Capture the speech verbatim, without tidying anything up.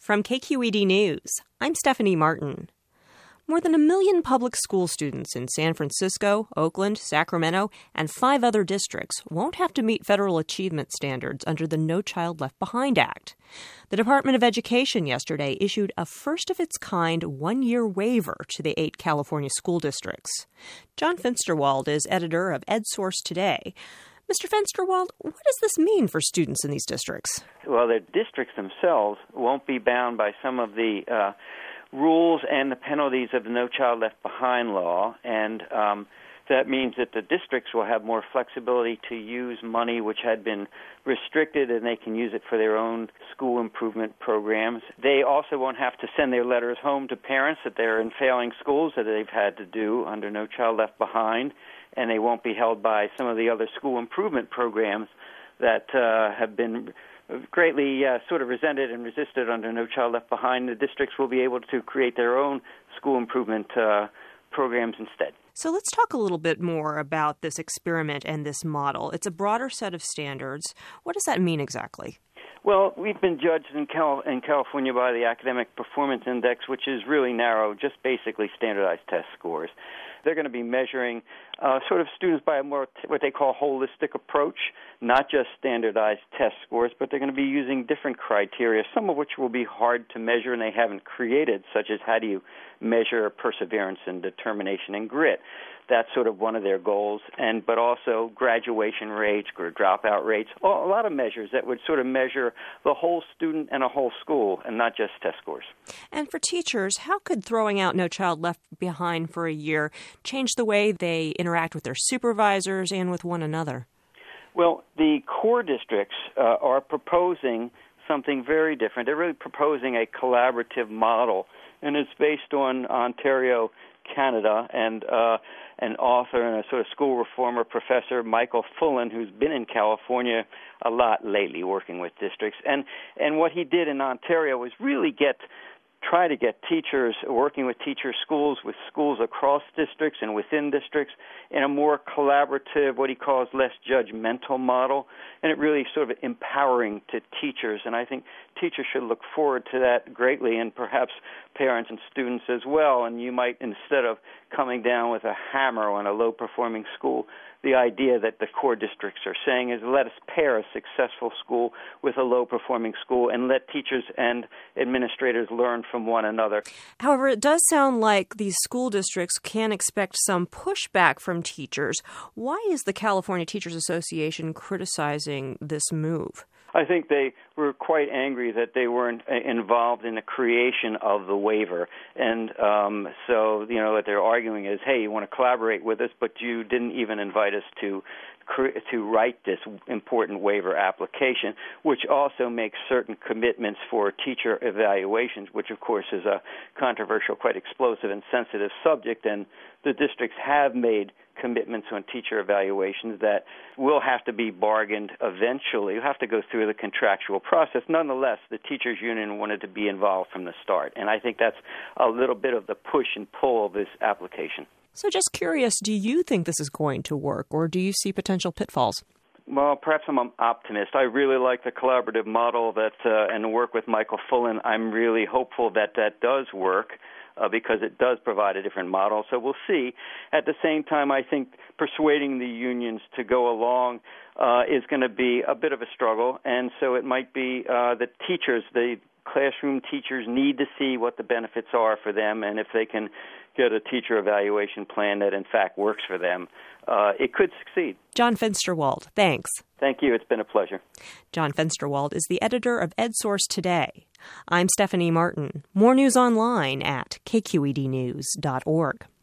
From K Q E D News, I'm Stephanie Martin. More than a million public school students in San Francisco, Oakland, Sacramento, and five other districts won't have to meet federal achievement standards under the No Child Left Behind Act. The Department of Education yesterday issued a first-of-its-kind one-year waiver to the eight California school districts. John Fensterwald is editor of EdSource Today. Mister Fensterwald, what does this mean for students in these districts? Well, the districts themselves won't be bound by some of the uh, rules and the penalties of the No Child Left Behind law, and um, that means that the districts will have more flexibility to use money which had been restricted, and they can use it for their own school improvement programs. They also won't have to send their letters home to parents that they're in failing schools that they've had to do under No Child Left Behind, and they won't be held by some of the other school improvement programs that uh, have been greatly uh, sort of resented and resisted under No Child Left Behind. The districts will be able to create their own school improvement uh, programs instead. So let's talk a little bit more about this experiment and this model. It's a broader set of standards. What does that mean exactly? Well, we've been judged in, Cal- in California by the Academic Performance Index, which is really narrow, just basically standardized test scores. They're going to be measuring uh, sort of students by a more t- what they call holistic approach, not just standardized test scores, but they're going to be using different criteria, some of which will be hard to measure and they haven't created, such as how do you measure perseverance and determination and grit. That's sort of one of their goals, and but also graduation rates, or dropout rates, a lot of measures that would sort of measure the whole student and a whole school and not just test scores. And for teachers, how could throwing out No Child Left Behind for a year change the way they interact with their supervisors and with one another? Well, the core districts uh, are proposing something very different. They're really proposing a collaborative model, and it's based on Ontario, Canada, and uh, an author and a sort of school reformer, Professor Michael Fullan, who's been in California a lot lately working with districts. And and what he did in Ontario was really get try to get teachers, working with teacher schools, with schools across districts and within districts, in a more collaborative, what he calls less judgmental model, and it really sort of empowering to teachers. And I think teachers should look forward to that greatly, and perhaps parents and students as well. And you might, instead of coming down with a hammer on a low-performing school, the idea that the core districts are saying is let us pair a successful school with a low-performing school and let teachers and administrators learn from one another. However, it does sound like these school districts can expect some pushback from teachers. Why is the California Teachers Association criticizing this move? I think they were quite angry that they weren't involved in the creation of the waiver. And um, so, you know, what they're arguing is, hey, you want to collaborate with us, but you didn't even invite us to to write this important waiver application, which also makes certain commitments for teacher evaluations, which, of course, is a controversial, quite explosive and sensitive subject. And the districts have made commitments on teacher evaluations that will have to be bargained eventually. You have to go through the contractual process. Nonetheless, the teachers union wanted to be involved from the start, and I think that's a little bit of the push and pull of this application. So just curious, do you think this is going to work, or do you see potential pitfalls? Well, perhaps I'm an optimist. I really like the collaborative model that uh, and work with Michael Fullan. I'm really hopeful that that does work. Uh, because it does provide a different model. So we'll see. At the same time, I think persuading the unions to go along uh, is going to be a bit of a struggle, and so it might be uh, the teachers, the classroom teachers need to see what the benefits are for them, and if they can get a teacher evaluation plan that in fact works for them, uh, it could succeed. John Fensterwald, thanks. Thank you. It's been a pleasure. John Fensterwald is the editor of EdSource Today. I'm Stephanie Martin. More news online at k q e d news dot org.